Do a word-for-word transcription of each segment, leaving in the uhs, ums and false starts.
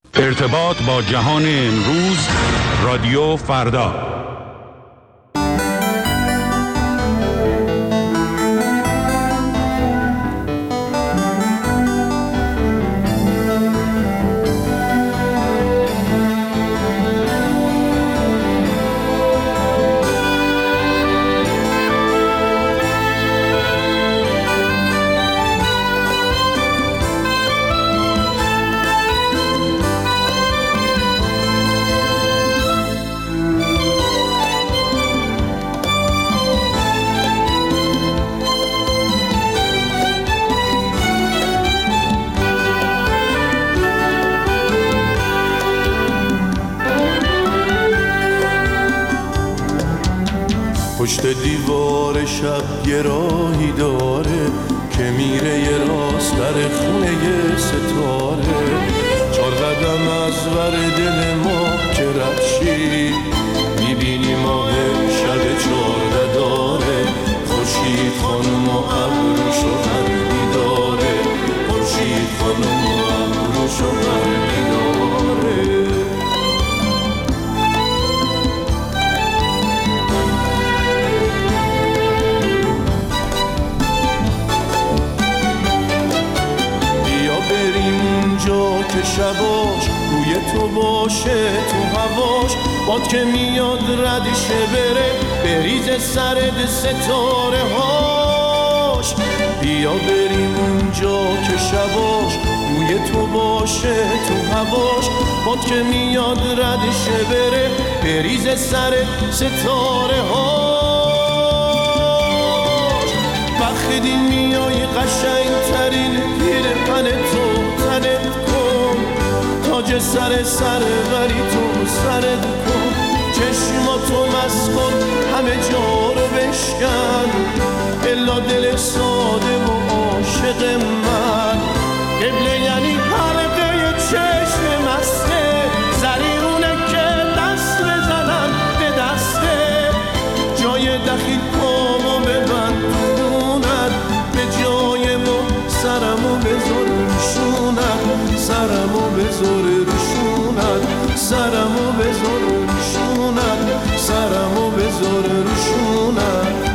ارتباط با جهان امروز، رادیو فردا. پشت دیوار شب یه راهی داره که میره یه راست در خونه یه ستاره. چار قدم از ور دل ما که رد شی میبینی ماه شب چارده داره. خورشید خانم و ابروشو غربی داره. خورشید خانم و ابروشو غربی داره. که شباش روی تو باشه تو هواش باد که میاد ردشه بره بریز سرد ستاره هاش. بیا بریم اونجا که شباش روی تو باشه تو هواش باد که میاد ردشه بره بریز سرد ستاره هاش. وقتی میای قشنگ ترین پیرهن تو تنت کن تاج سر سر ولی تو سرت کن. چشماتو مست کن همه جا رو بشکن الا دل ساده و عاشق من. قبله یعنی حلقه چشم مسته زریونه که دست بزنم به دسته. جای دخیل پامو ببند خونت به جای ما سرمو بذار روشونت. سرمو بذار روشونت. سرمو بذار روشونت. سرمو بذار روشونت.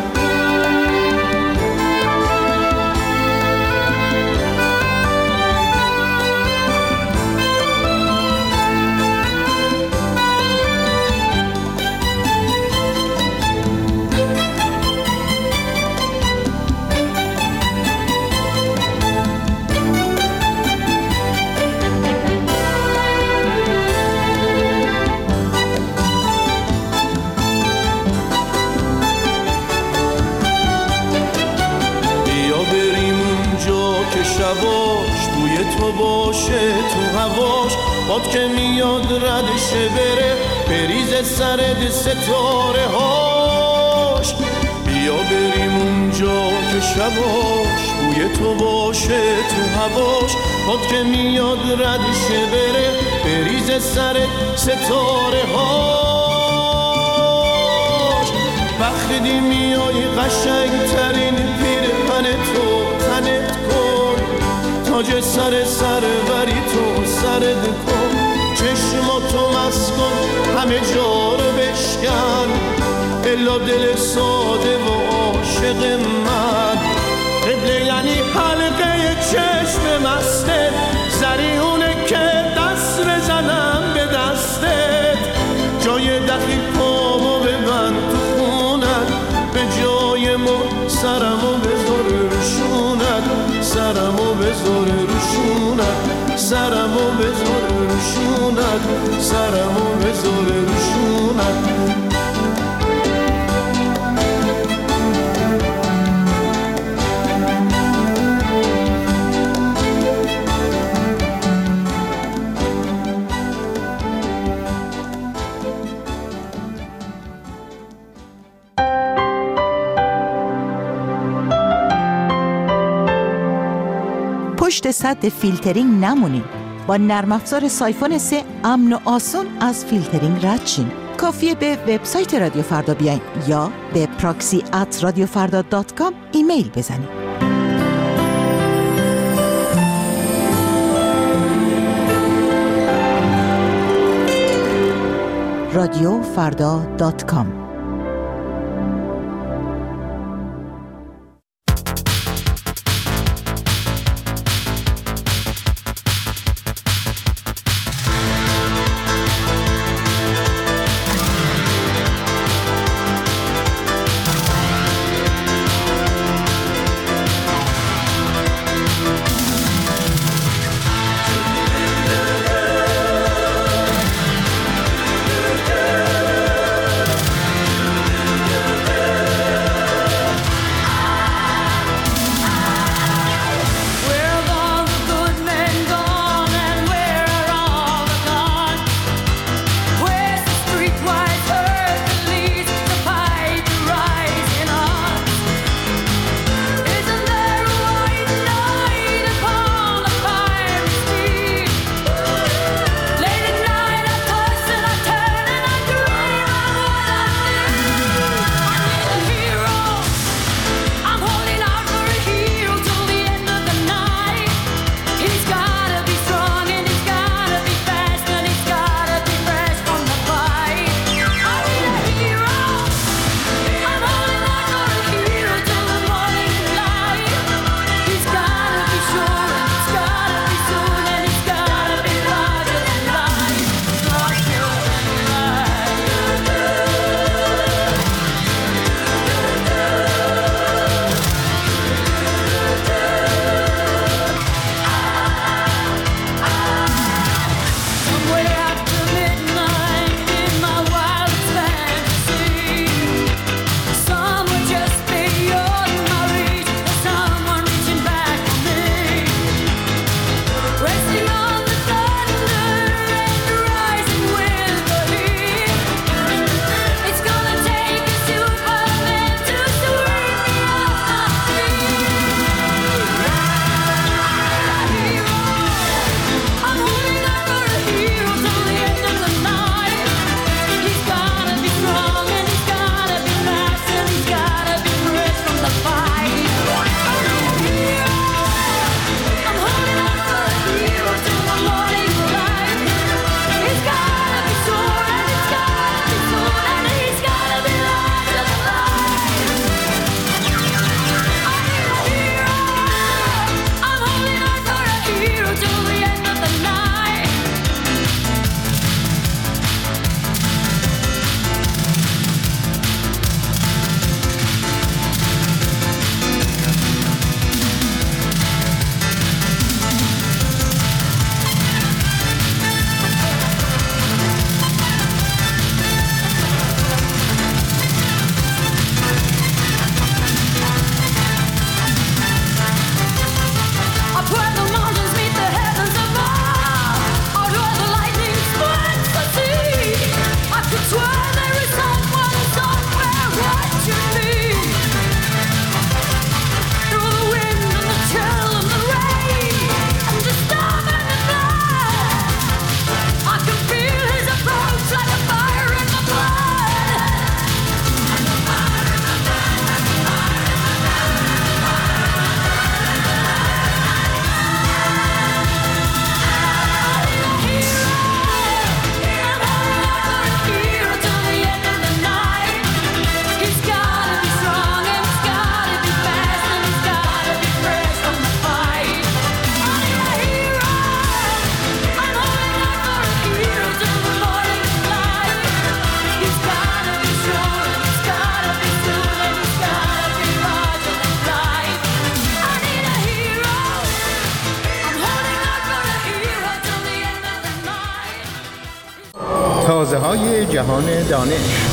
شباش بوی تو باشه تو هواش باد که میاد ردشه بره بریز سرد ستاره هاش. بیا بریم اونجا که شباش بوی تو باشه تو هواش باد که میاد ردشه بره بریز سرد ستاره هاش. وقتی میای قشنگ ترین پیرهن تو تنت کن تاج سر سر وری تو سرت کن. چشماتو مست کن همه جا رو بشکن الا دل ساده و عاشق من. قبله یعنی حلقه چشم مسته زریونه که دست بزنم به دستت. جای دخیل پامو ببند تو خونت به جای ما سرمو بذار روشونت. سرمو بذار روشونت. سرمو بذار روشونت. سرمو بذار روشونت. پشت سد فیلترینگ نمونید. با نرم افزار سایفون سه امن و آسان از فیلترینگ رد شین. کافیه به وبسایت رادیو فردا بیاین یا به پراکسی ات رادیو فردا دات کام ایمیل بزنید. رادیو فردا دات کام. تازه‌های جهان دانش.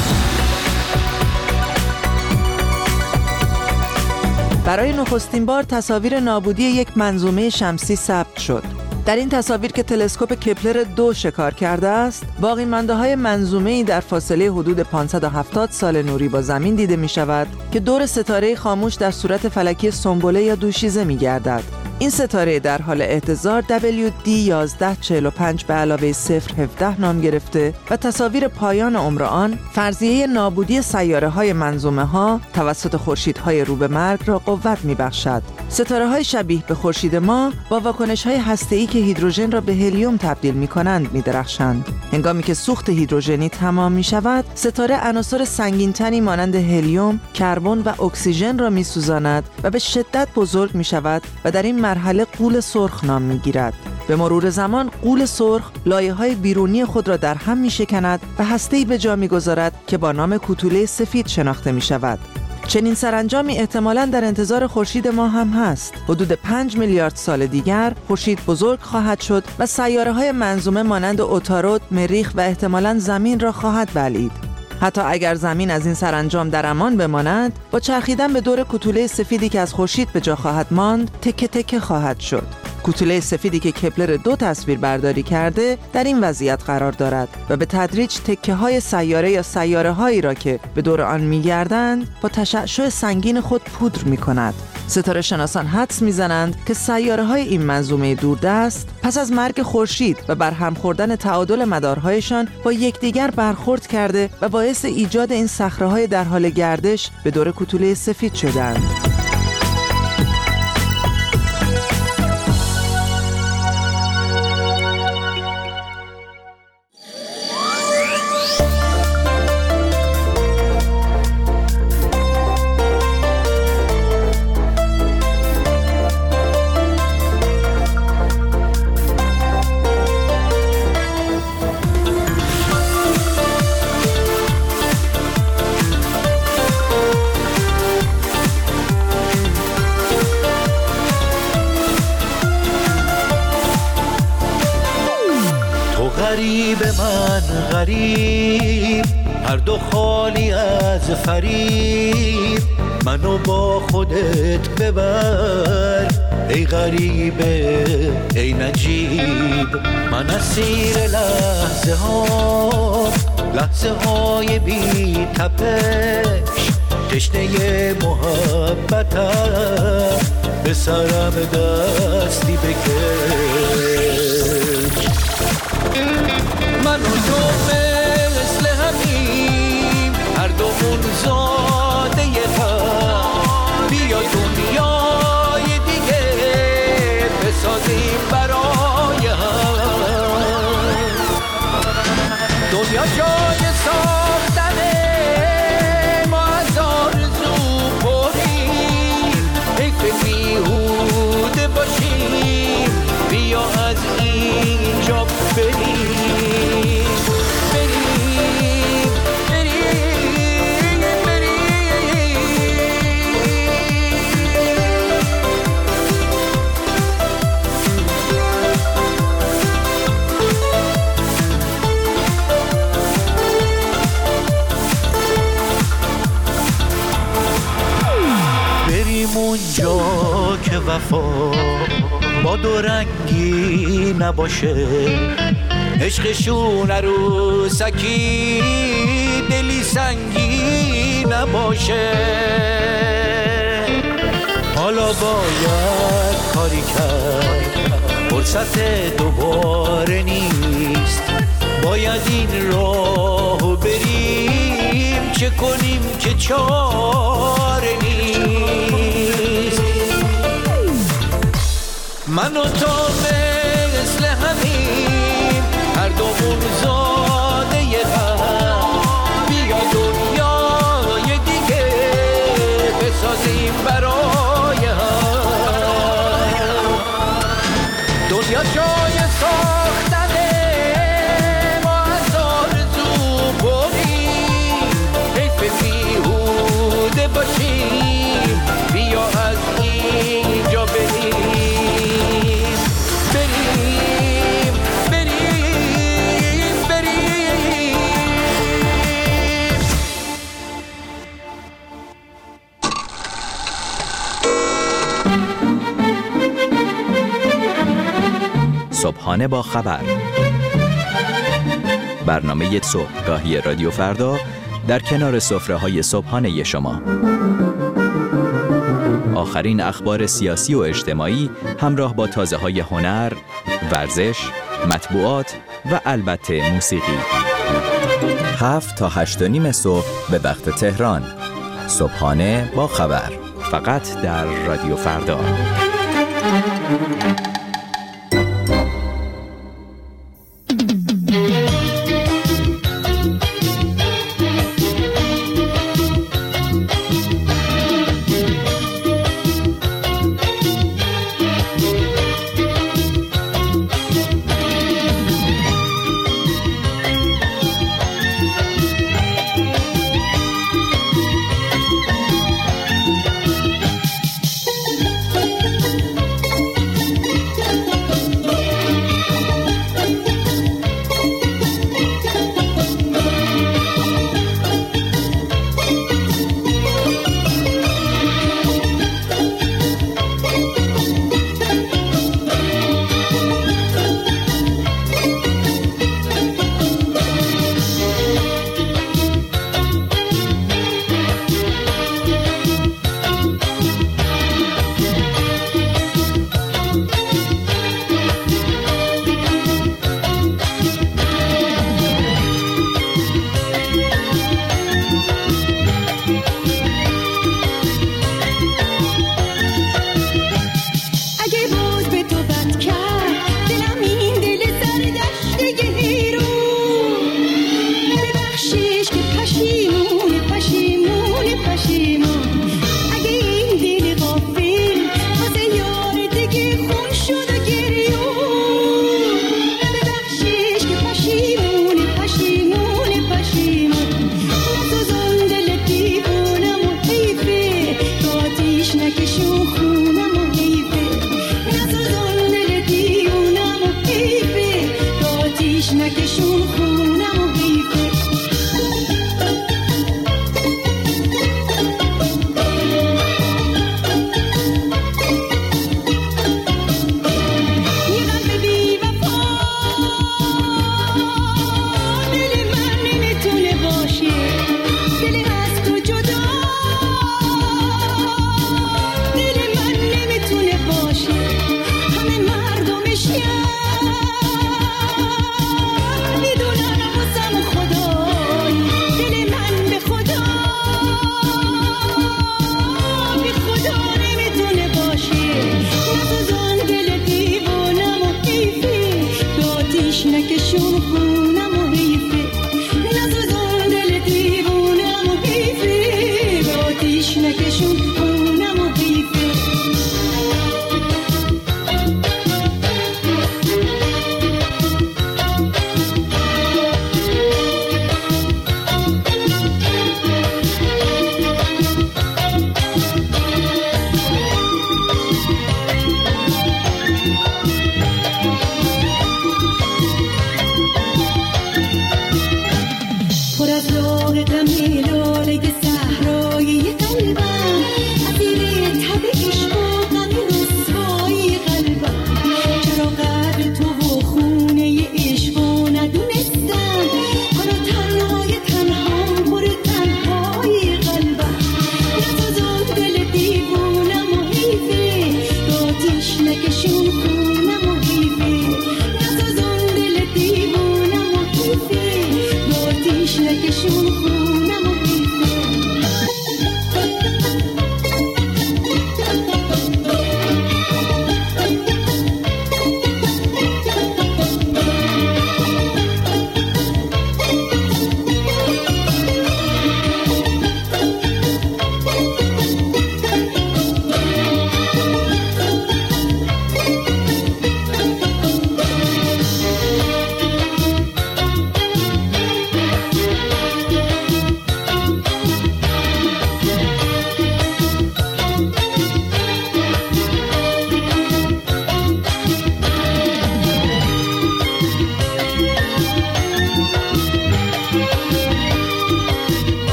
برای نخستین بار تصاویر نابودی یک منظومه شمسی ثبت شد. در این تصاویر که تلسکوپ کپلر دو شکار کرده است، باقی مانده‌های منظومه‌ای در فاصله حدود پانصد و هفتاد سال نوری با زمین دیده می‌شود که دور ستاره خاموش در صورت فلکی سنبله یا دوشیزه می‌گردد. این ستاره در حال اهتزار دبلیو دی یازده چهل و پنج به علاوه صفر هفده نام گرفته و تصاویر پایان عمر آن فرضیه نابودی سیاره‌های منظومه‌ها توسط خورشیدهای رو به مرگ را قوت می‌بخشد. ستاره‌های شبیه به خورشید ما با واکنش‌های هسته‌ای که هیدروژن را به هلیوم تبدیل می‌کنند می‌درخشند. هنگامی که سوخت هیدروژنی تمام می‌شود، ستاره عناصر سنگین‌تری مانند هلیوم، کربن و اکسیژن را می‌سوزاند و به شدت بزرگ می‌شود و در این مرحله غول سرخ نام می‌گیرد. به مرور زمان غول سرخ لایه‌های بیرونی خود را در هم می‌شکند و هسته‌ای به جا می‌گذارد که با نام کوتوله سفید شناخته می‌شود. چنین سرانجامی احتمالاً در انتظار خورشید ما هم هست. حدود پنج میلیارد سال دیگر خورشید بزرگ خواهد شد و سیاره‌های منظومه مانند عطارد، مریخ و احتمالاً زمین را خواهد بلعید. حتی اگر زمین از این سرانجام در امان بماند، با چرخیدن به دور کوتوله سفیدی که از خورشید به جا خواهد ماند، تکه تکه خواهد شد. کوتوله سفیدی که کپلر دو تصویر برداری کرده در این وضعیت قرار دارد و به تدریج تکه های سیاره یا سیاره هایی را که به دور آن می‌گردند با تشعشع سنگین خود پودر می‌کند. ستاره شناسان حدس می‌زنند که سیاره های این منظومه دوردست پس از مرگ خورشید و برهم خوردن تعادل مدارهایشان با یکدیگر برخورد کرده و باعث ایجاد این صخره‌های در حال گردش به دور کوتوله سفید شدند. غریب من غریب، هر دو خالی از فریب، منو با خودت ببر ای غریبه ای نجیب. من اسیر لحظه ها، لحظه های بی تپش، تشنه محبتم، به سرم دستی بکش. من و تو مثل همیم، هر دومون زاده هم، بیا دنیای دیگه بسازیم برای هم. دنیا جای ساختنه، ما از آرزو پریم، حیف بیهوده باشیم، بیا از اینجا بریم. اونجا که وفا با دو رنگی نباشه، عشقشون عروسکی دلی سنگی نباشه. حالا باید کاری کرد، فرصت دوباره نیست، باید این راهو بریم، چه کنیم که چاره نیست. من و تو مثل همیم، هر دومون زاده هم، بیا دنیای دیگه بسازیم برای هم. دنیا جای ساختنه، ما از آرزو بریم، حیف بیهوده باشیم، بیا از اینجا بریم. صبحانه با خبر، برنامه صبحگاهی رادیو فردا در کنار سفره‌های صبحانه شما. آخرین اخبار سیاسی و اجتماعی همراه با تازه‌های هنر، ورزش، مطبوعات و البته موسیقی. هفت تا هشت و نیم صبح به وقت تهران. صبحانه با خبر. فقط در رادیو فردا.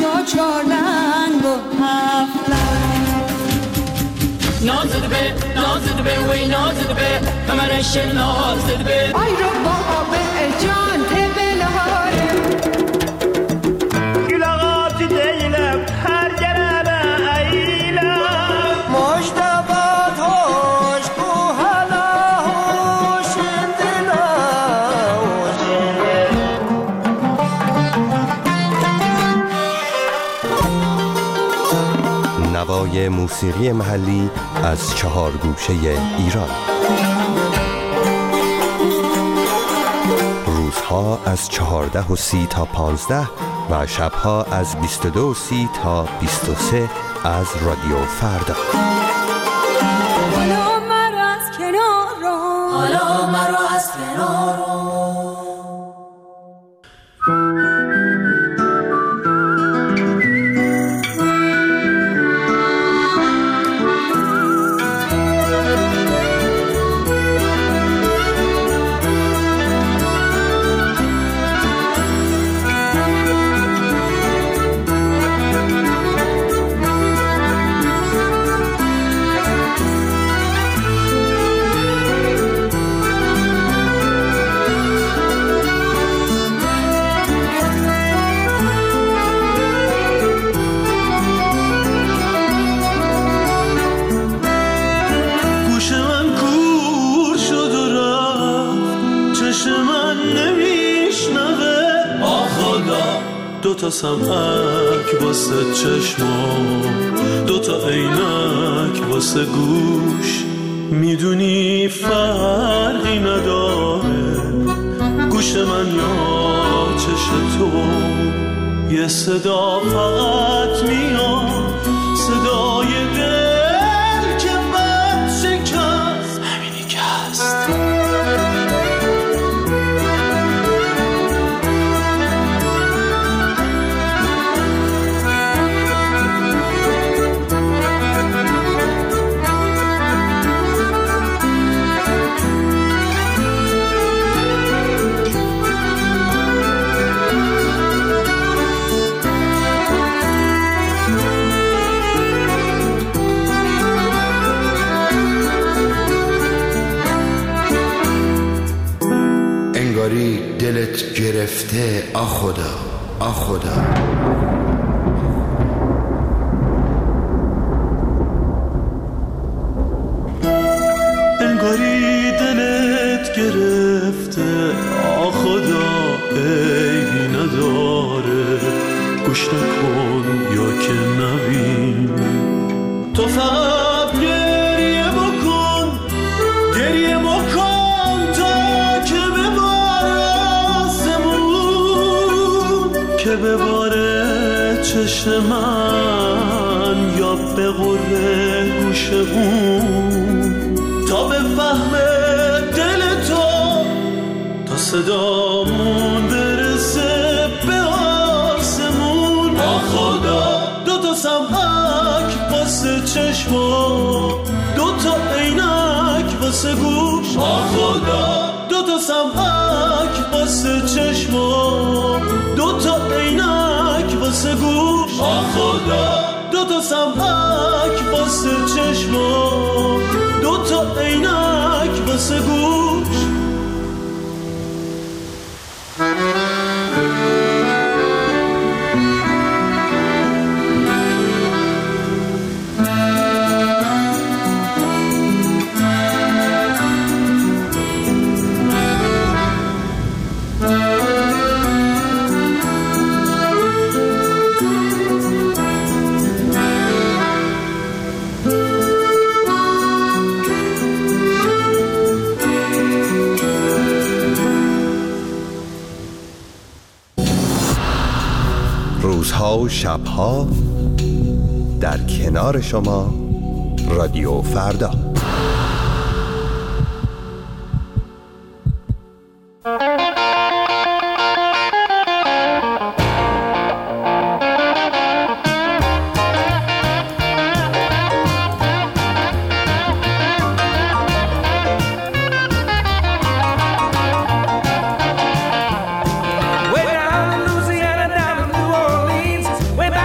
یا چارلنگ و هفت لنگ. نازد به نازد به وی نازد به کمرش نازد به آی رو بابا جان تبلهاره گلاغات دیلم هر گرم ایلم مجتبات هوش کو هلا هوش دلا نوای موسیقی محلی از چهار گوشه ایران. روزها از چهارده و سی تا پانزده و شبها از بیست و دو و سی تا بیست و سه از رادیو فردا. حالا مرا از کنار رو حالا مرا از کنار رو دو تا سمعک واسه چشمام، دو تا عینک واسه گوش، میدونی فرقی نداره گوش من یا چش تو. یه صدا فقط میاد، صدای دل که بد شکست، همینی که هست. دلت گرفته آ خدا آ خدا. انگاری دلت گرفته آ خدا، عیبی نداره گوش نکن یا که نبین. تو فقط گریه بکن، گریه بکن که بباره چشم من یا به غره گوش اون، تا به فهم دل تو، تا صدامون برسه به آسمون. آ خدا دو تا سمعک واسه چشما، دو تا عینک واسه گوش. آ خدا دو تا سمعک واسه چشما، دو تا عینک واسه گوش. آ خدا دو تا سمعک واسه چشما، دو تا عینک واسه گوش. روزها و شبها در کنار شما رادیو فردا. way down in Louisiana, down in New Orleans, way back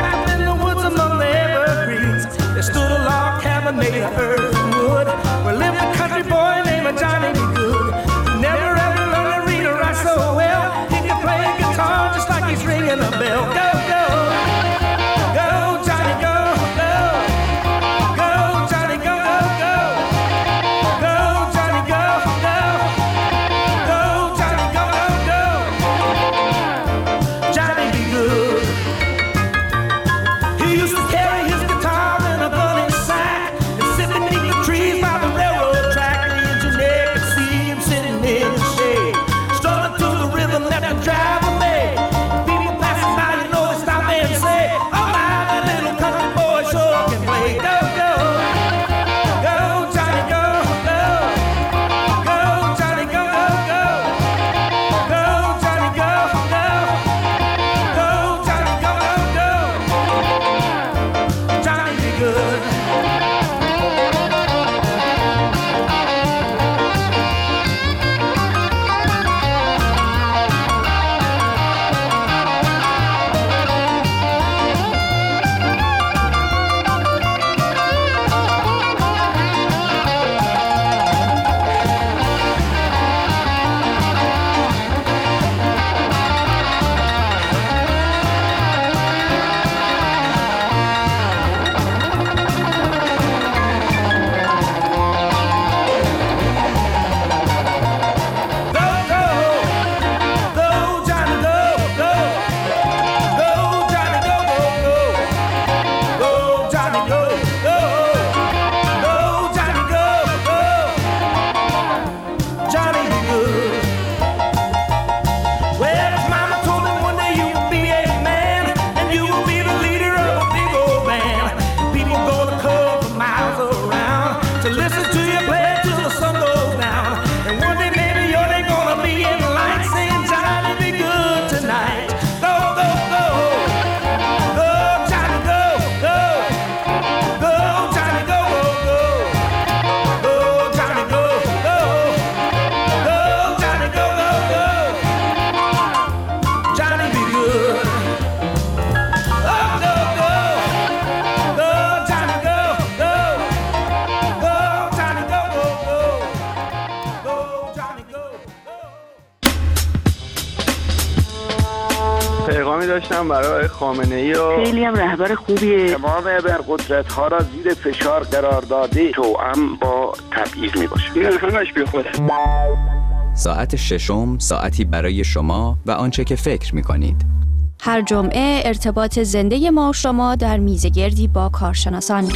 داشتم برای خامنه‌ای و خیلی هم رهبر خوبیه. تمام ابرقدرت ها را زیر فشار قرار داده توأم با تبعیض میباشه. این همش بی خوده. ساعت ششم ساعتی برای شما و آنچه که فکر می‌کنید. هر جمعه ارتباط زنده ما و شما در میزگردی با کارشناسان.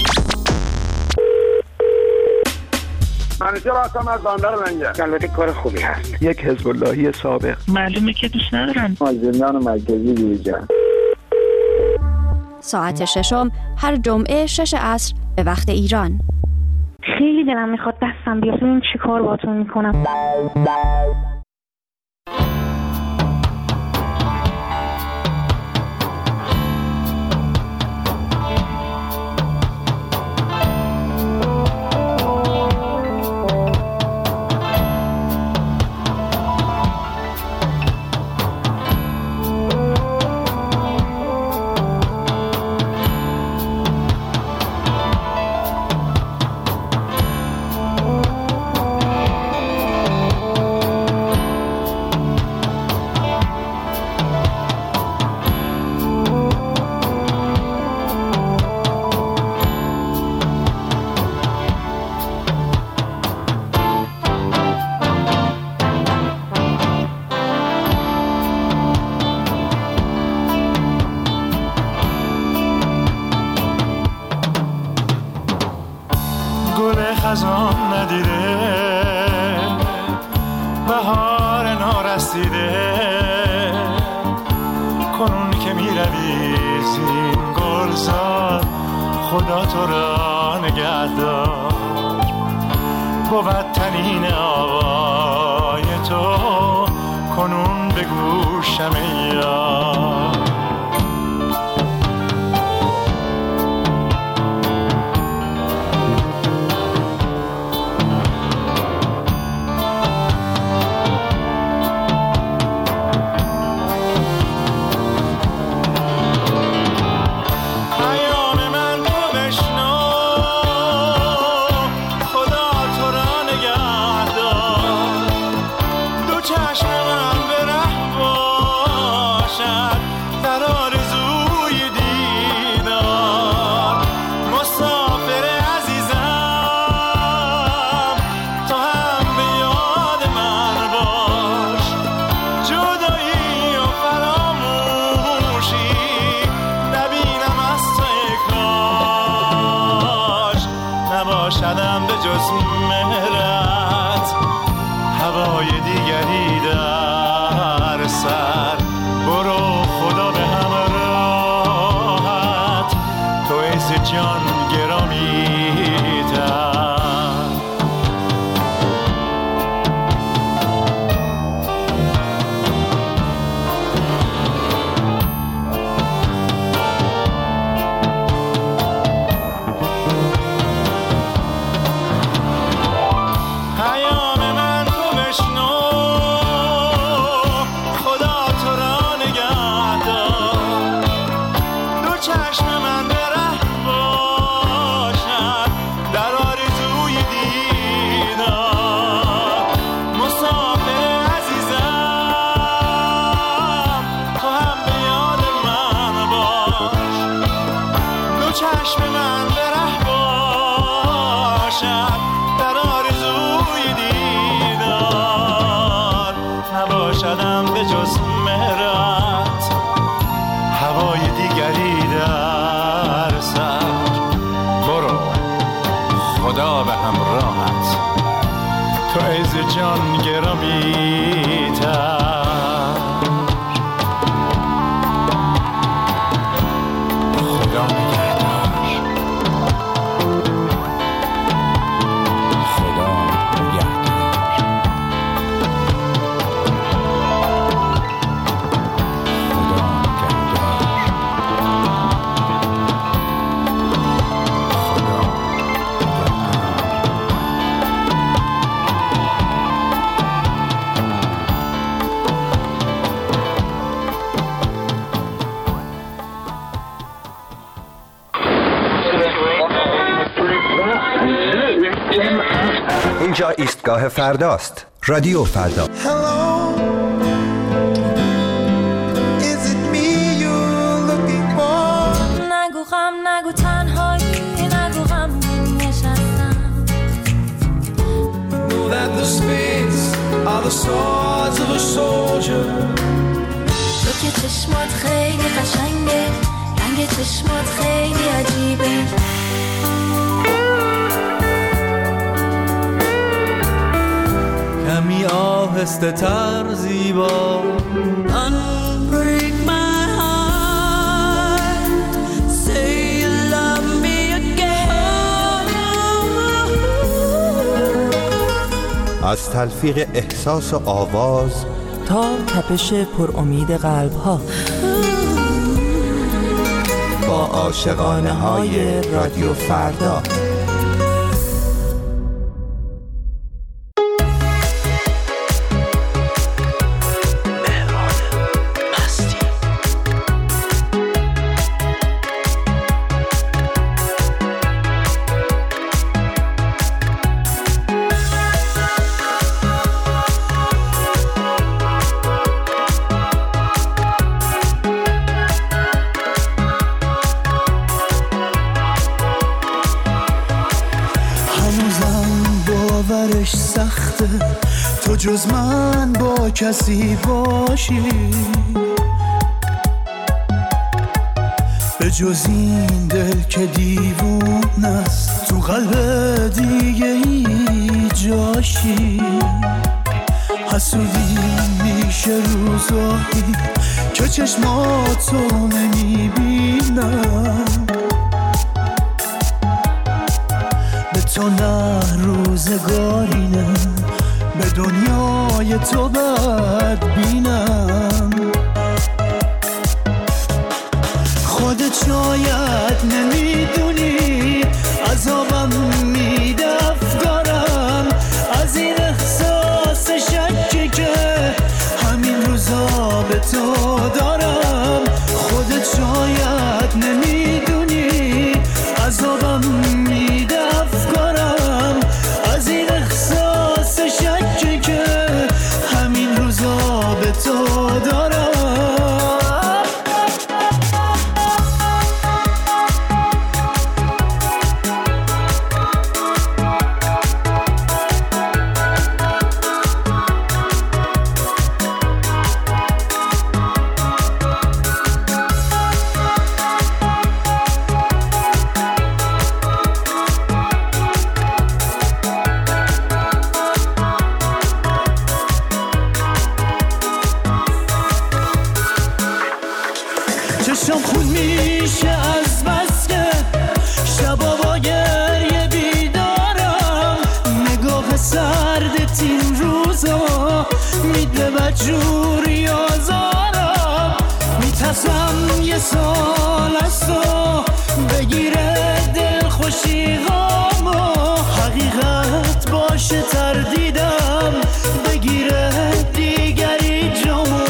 منیجر هستم از بندر منجر. البته کار خوبی هست. یک حزب اللهی سابق. معلومه که دوست ندارن. زندان مرکزی دیجان. ساعت ششم هر جمعه شش عصر به وقت ایران. خیلی دلم میخواد دستم بیاد ببینم چی کار باهاتون میکنم. خزان ندیده بهار نارسیده کنون که می روی زین گلزار خدا تو را نگه دار بود تنین آوای تو کنون به گوشم یار شدم به جز مهرت هوای دیگری در سر برو خدا به همراهت تو ایز جان گرامی تر چشم من به ره باشد در آرزوی دیدار نباشدم به جز مهرت هوای دیگری در سر برو خدا به همراهت تو عز جان گرامی تر خدا اینجا ایستگاه فرداست. رادیو فردا. Hello, is it me you're نگو تنهایی نگو غمگین نشستم. Know that the spades are the swords of a soldier. تو که چشمات خیلی قشنگه، رنگ چشمات خیلی عجیبه. کمی آهسته تر زیبا. Unbreak my heart, say you love me again. از تلفیق احساس و آواز تا تپش پر امید قلب ها، با عاشقانه های رادیو فردا. تو جز من با کسی باشی، به جز این دل که دیوون است تو قلب دیگه ای جاشی. حسودی میشه روزایی که چشماتو نمیبینم، به تو نه روزگارینه، به دنیای تو بد بینم. خودت شاید نمیدونی عذابم میده افکارم از این احساس شکی که همین روزا به تو دارم. خودت شاید نمیدونی عذابم میده افکارم از این احساس شکی که همین روزا به تو دارم. چشم خون میشه از بس که شبا با گریه بیدارم. نگاه سردت این روزا میده بدجوری آزارم. میترسم یه سال از تو بگیره دل خوشی غامو، حقیقت باشه تردیدم بگیره دیگری جامو.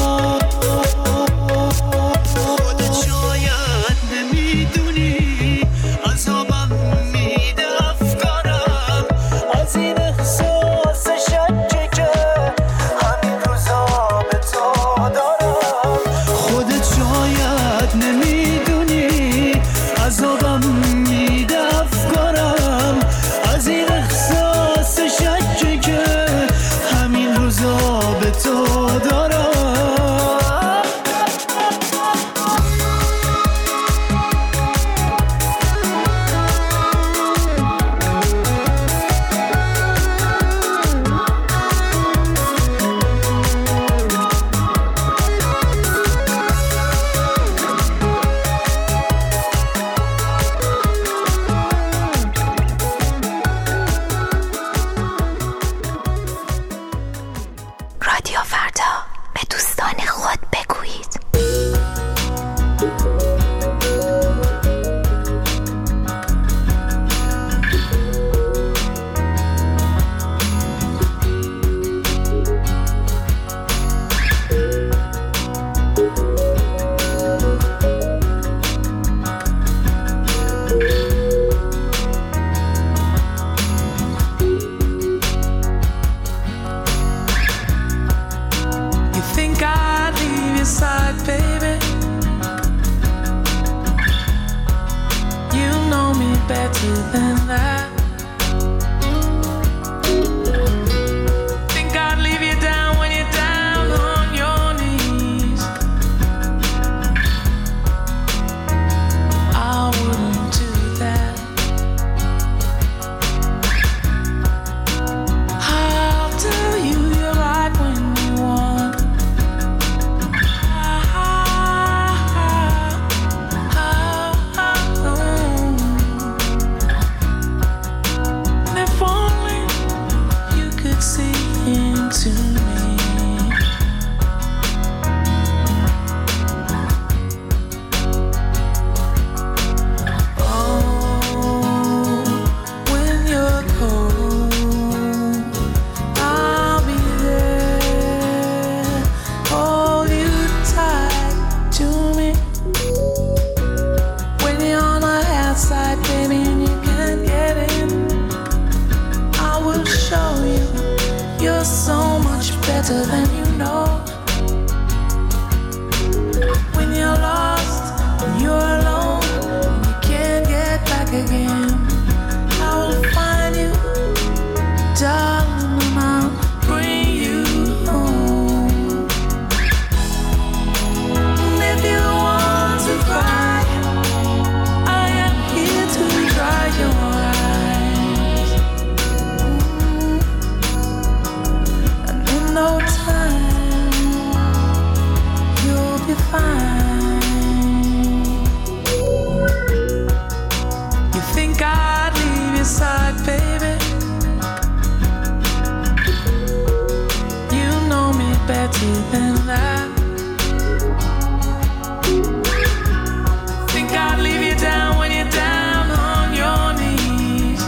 better than that. Think I'd leave you down when you're down on your knees. I wouldn't do that. I'll tell you you're right when you want. If only you could see into me. Oh, when you're cold, I'll be there. Hold you tight to me. When you're on the outside, baby, and you can't get in, I will show you you're so much better than you know. When you're lost and you're alone and you can't get back again, I will find you, darling, and I'll bring you home. And if you want to cry, I am here to dry your eyes. And in no time, you'll be fine. You think I'd leave your side, baby? You know me better than that. Think I'd leave you down when you're down on your knees.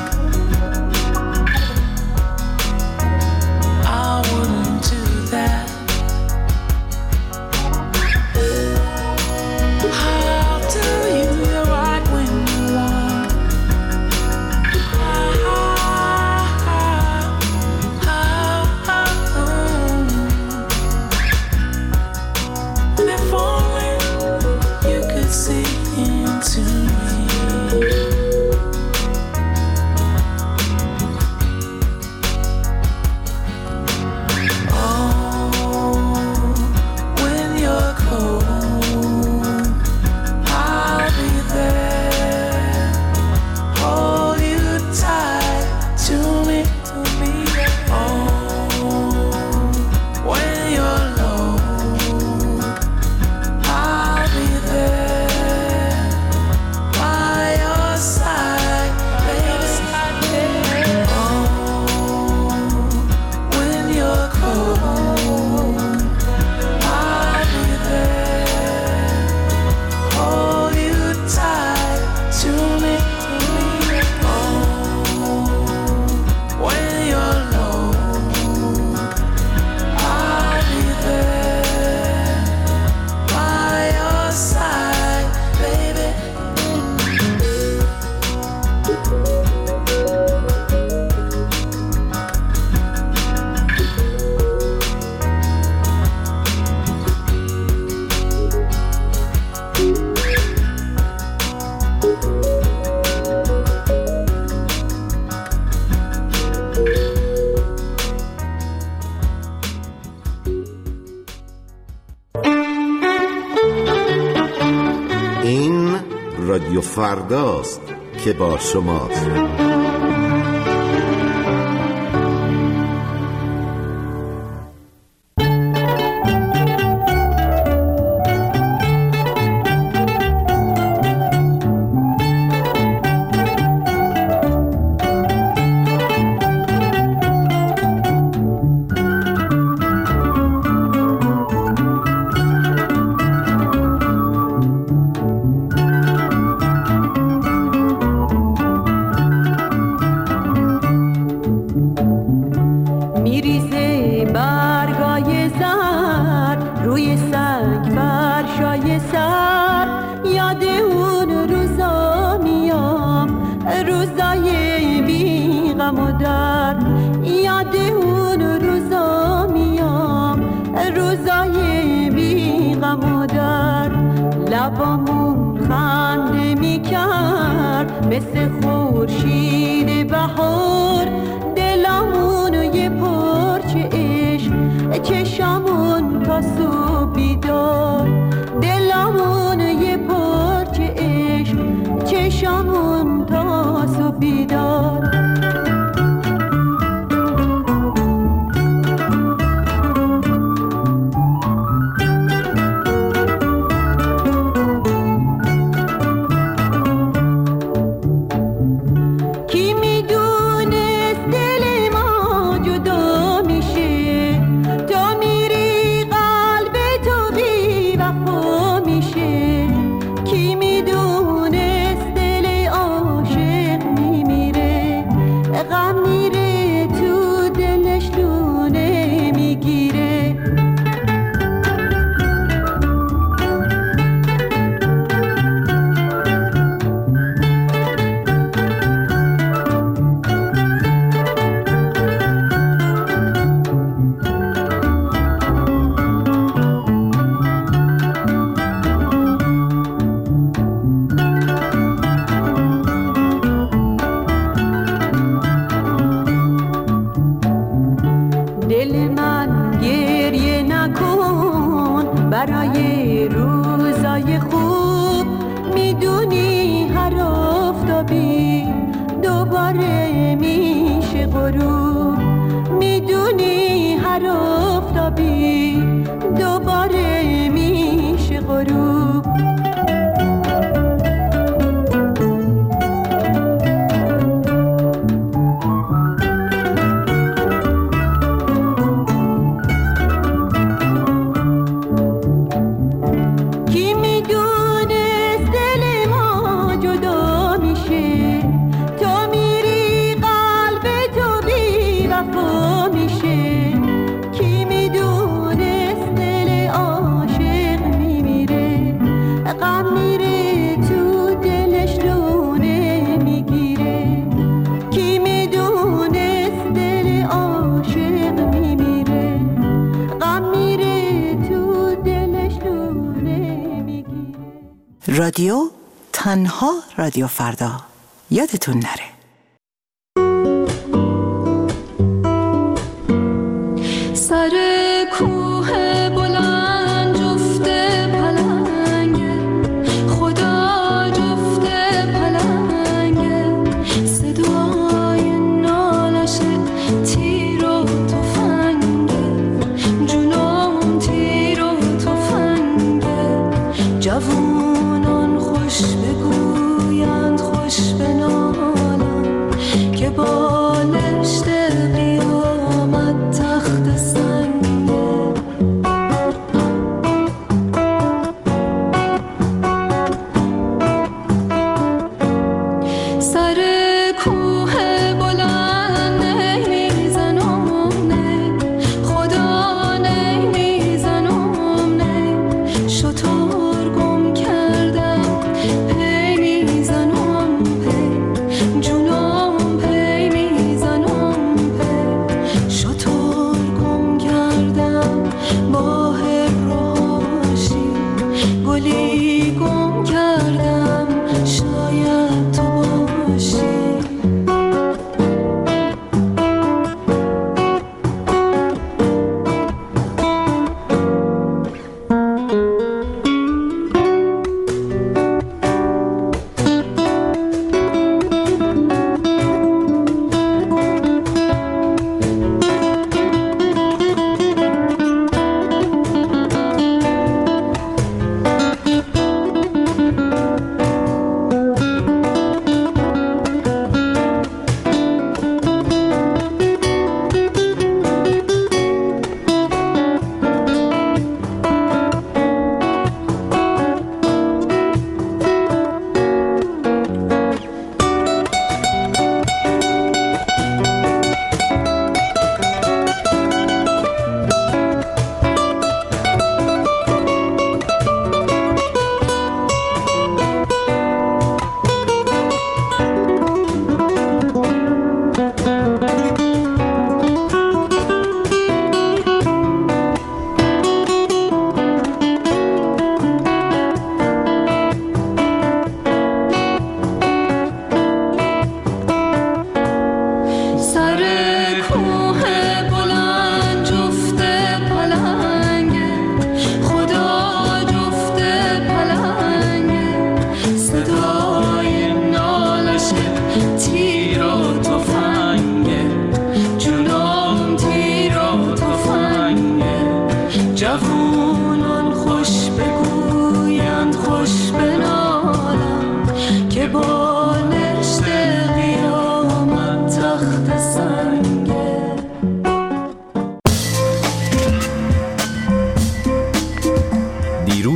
I wouldn't do that. I'll tell you you're right when you want. And if only you could see into me. Oh, when you're cold, I'll be there. Hold you tight to me, to me. Oh, when you're low, I'll be there by your side, baby. Oh, when you're cold, I'll be there. Hold you tight to me, to me. Oh, when you're low, I'll be there by your side, baby. این رادیو فرداست که با شماست. لبامون خنده میکرد مثل خورشید بهار دلمون یه پرچه عشق چشمون تا صبح بیدار دلمون یه پرچه عشق چشمون تا صبح بیدار برای روزای خوب میدونی هر آفتابی دوباره میشه غروب میدونی هر آفتابی دوباره میشه غروب رادیو تنها رادیو فردا یادتون نره. سر کوه بلند جفت پلنگه خدا جفت پلنگه صدای نالش تیر و تفنگه جلوم تیر و تفنگه جوون خوش بگویند خوش بنالند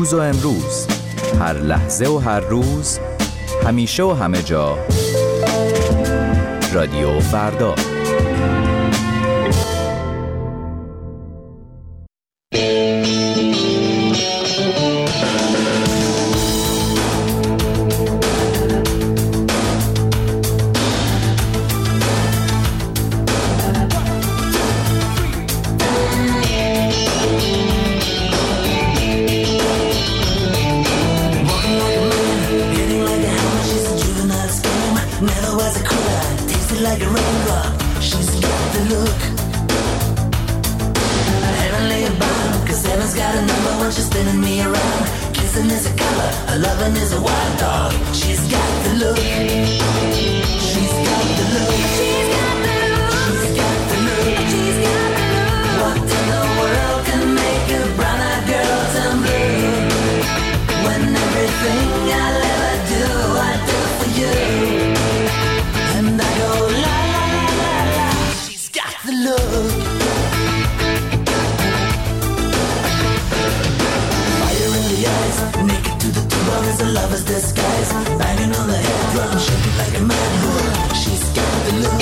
دیروز و امروز، هر لحظه و هر روز، همیشه و همه جا. رادیو فردا. Like a raindrop, she's got the look. Heavenly bound, cause heaven's got a number when she's spinning me around. Kissing is a color, a loving is a wild dog. She's got the look. She's got the look. She's got the look. She's got the look. She's got the look. What in the world can make a brown-eyed girl turn blue? When everything I'll ever do, I do for you. And I go la la la la la. She's got the look. Fire in the eyes, naked to the bone is a lover's disguise. Banging on the head drum, shaking like a mad bull. She's got the look.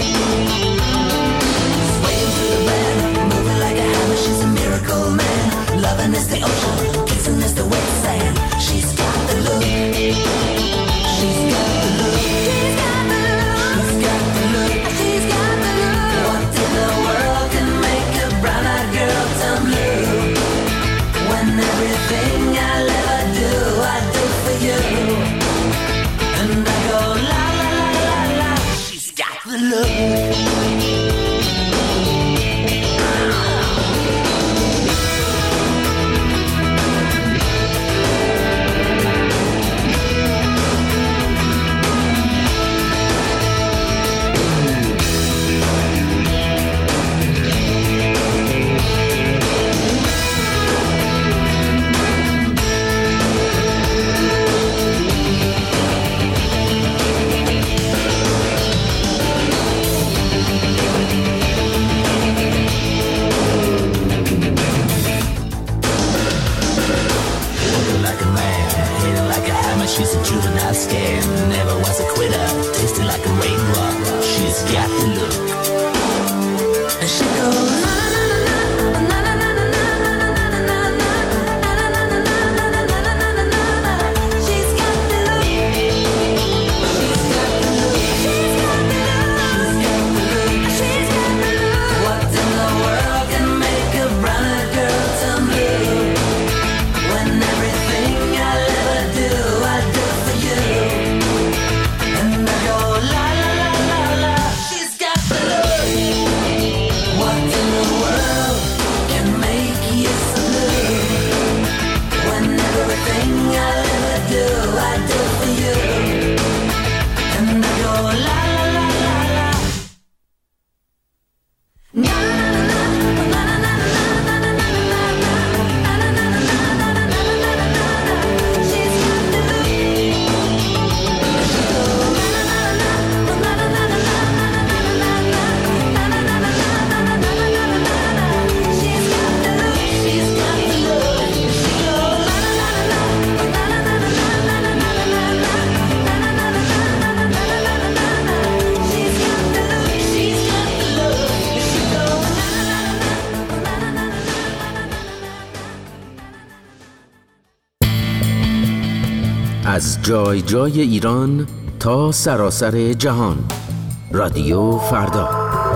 Swaying through the band, moving like a hammer. She's a miracle man. Loving is the ocean, kissing is the wet sand. She's got the look. She's got the look. She's got everything I'll ever do, I do for you. And I go la la la la la. She's got the look. She's a juvenile scam, never was a quitter, tasting like a raindrop. She's got the look. And she goes na na na na na na na na na na na na. She's got the look. She's got the look. She's got the look. She's got the look. What in the world can make a brown-eyed girl turn blue? When everything I'll ever do, I do for you. And I go la la la la la. She's got the look. What in the world can make you so blue? When everything I'll ever do, I do for you. And I go la la la la la. Na na na na na na na na na. از جای جای ایران تا سراسر جهان. رادیو فردا.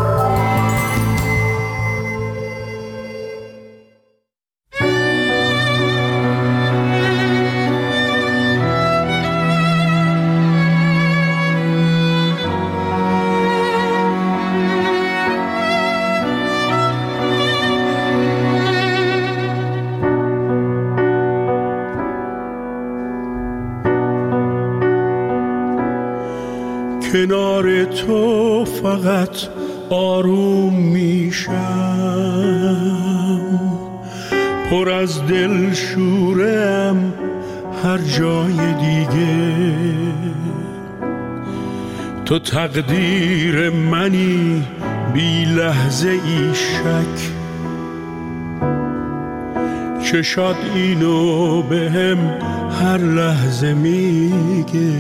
کنار تو فقط آروم میشم، پر از دل شورم هر جای دیگه. تو تقدیر منی بی لحظه ای شک، چشات اینو بهم هر لحظه میگه،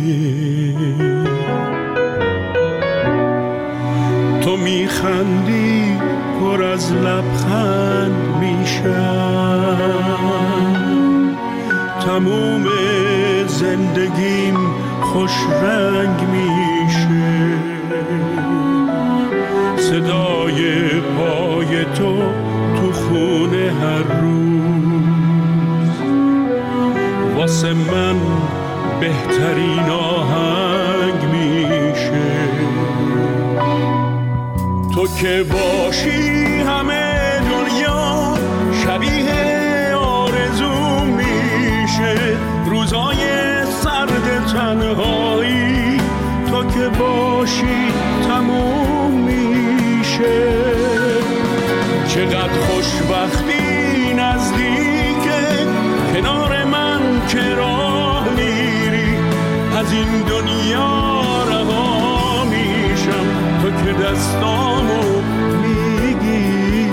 تو میخندی پر از لبخند میشم، تموم زندگیم خوش رنگ میشه، صدای پای تو تو خونه هر روز واسه من بهترین آهنگ میشه. تو که باشی همه دنیا شبیه آرزو میشه، روزای سرد تنهایی تو که باشی تموم میشه. چقدر خوشبختی نزدیکه کنار من که راه میری، از این دنیا رها میشم تو که دستامو میگیری.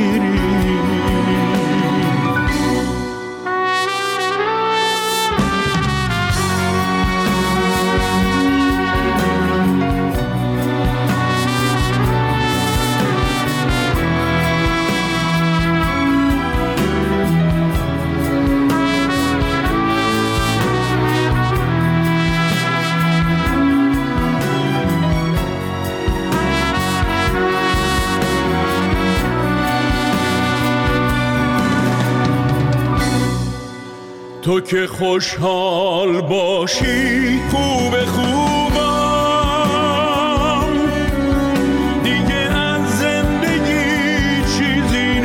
تو که خوشحال باشی خوب خوبم، دیگه از زندگی چیزی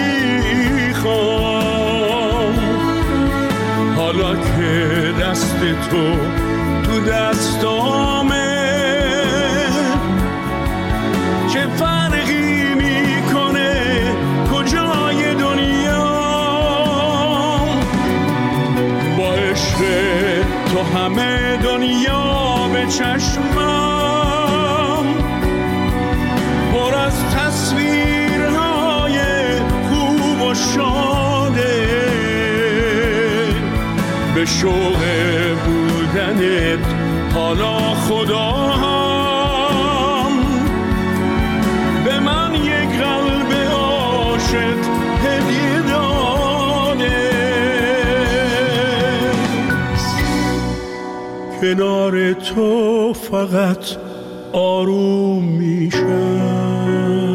نمیخوام، حالا که دست تو تو دستامه چه فرقی میکنه کجای دنیا، تو همه دنیا به چشمم پر از تصویرهای خوب و شاده، به شوق بودنت حالا خدا هم به من یک قلب عاشق هدیه داده. کنار تو فقط آروم میشم.